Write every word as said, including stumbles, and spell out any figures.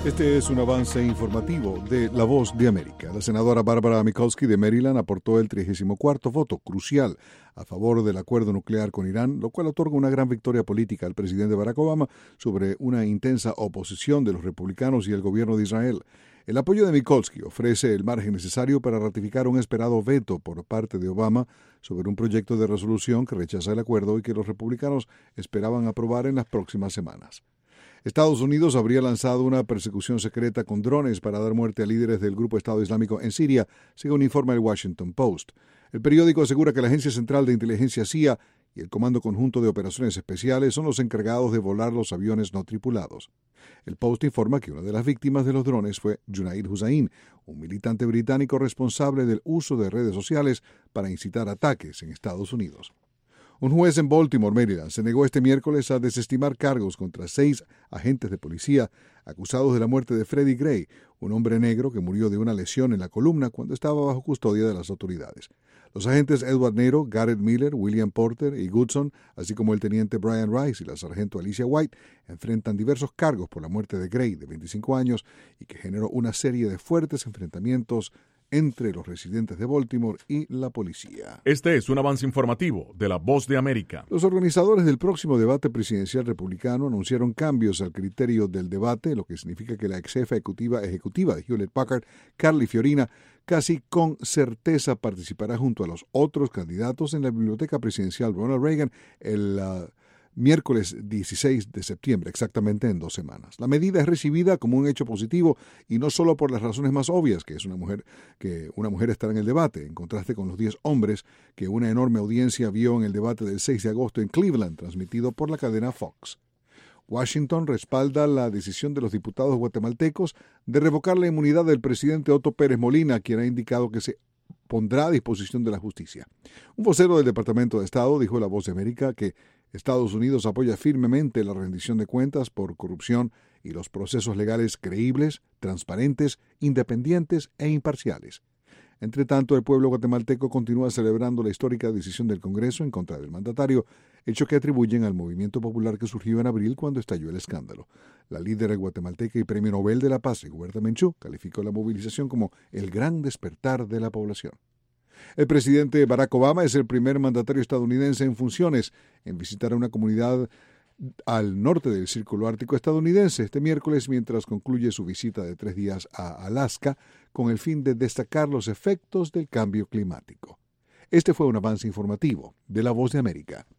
Este es un avance informativo de La Voz de América. La senadora Barbara Mikulski de Maryland aportó el trigésimo cuarto voto crucial a favor del acuerdo nuclear con Irán, lo cual otorga una gran victoria política al presidente Barack Obama sobre una intensa oposición de los republicanos y el gobierno de Israel. El apoyo de Mikulski ofrece el margen necesario para ratificar un esperado veto por parte de Obama sobre un proyecto de resolución que rechaza el acuerdo y que los republicanos esperaban aprobar en las próximas semanas. Estados Unidos habría lanzado una persecución secreta con drones para dar muerte a líderes del grupo Estado Islámico en Siria, según informa el Washington Post. El periódico asegura que la Agencia Central de Inteligencia C I A y el Comando Conjunto de Operaciones Especiales son los encargados de volar los aviones no tripulados. El Post informa que una de las víctimas de los drones fue Junaid Hussain, un militante británico responsable del uso de redes sociales para incitar ataques en Estados Unidos. Un juez en Baltimore, Maryland, se negó este miércoles a desestimar cargos contra seis agentes de policía acusados de la muerte de Freddie Gray, un hombre negro que murió de una lesión en la columna cuando estaba bajo custodia de las autoridades. Los agentes Edward Nero, Garrett Miller, William Porter y Goodson, así como el teniente Brian Rice y la sargento Alicia White, enfrentan diversos cargos por la muerte de Gray, de veinticinco años, y que generó una serie de fuertes enfrentamientos entre los residentes de Baltimore y la policía. Este es un avance informativo de La Voz de América. Los organizadores del próximo debate presidencial republicano anunciaron cambios al criterio del debate, lo que significa que la ex jefa ejecutiva, ejecutiva de Hewlett Packard, Carly Fiorina, casi con certeza participará junto a los otros candidatos en la biblioteca presidencial Ronald Reagan el uh, miércoles dieciséis de septiembre, exactamente en dos semanas. La medida es recibida como un hecho positivo y no solo por las razones más obvias, que es una mujer que una mujer estará en el debate, en contraste con los diez hombres que una enorme audiencia vio en el debate del seis de agosto en Cleveland, transmitido por la cadena Fox. Washington respalda la decisión de los diputados guatemaltecos de revocar la inmunidad del presidente Otto Pérez Molina, quien ha indicado que se pondrá a disposición de la justicia. Un vocero del Departamento de Estado dijo a La Voz de América que Estados Unidos apoya firmemente la rendición de cuentas por corrupción y los procesos legales creíbles, transparentes, independientes e imparciales. Entre tanto, el pueblo guatemalteco continúa celebrando la histórica decisión del Congreso en contra del mandatario, hecho que atribuyen al movimiento popular que surgió en abril cuando estalló el escándalo. La líder guatemalteca y premio Nobel de la Paz, Rigoberta Menchú, calificó la movilización como el gran despertar de la población. El presidente Barack Obama es el primer mandatario estadounidense en funciones en visitar a una comunidad al norte del Círculo Ártico estadounidense este miércoles mientras concluye su visita de tres días a Alaska con el fin de destacar los efectos del cambio climático. Este fue un avance informativo de La Voz de América.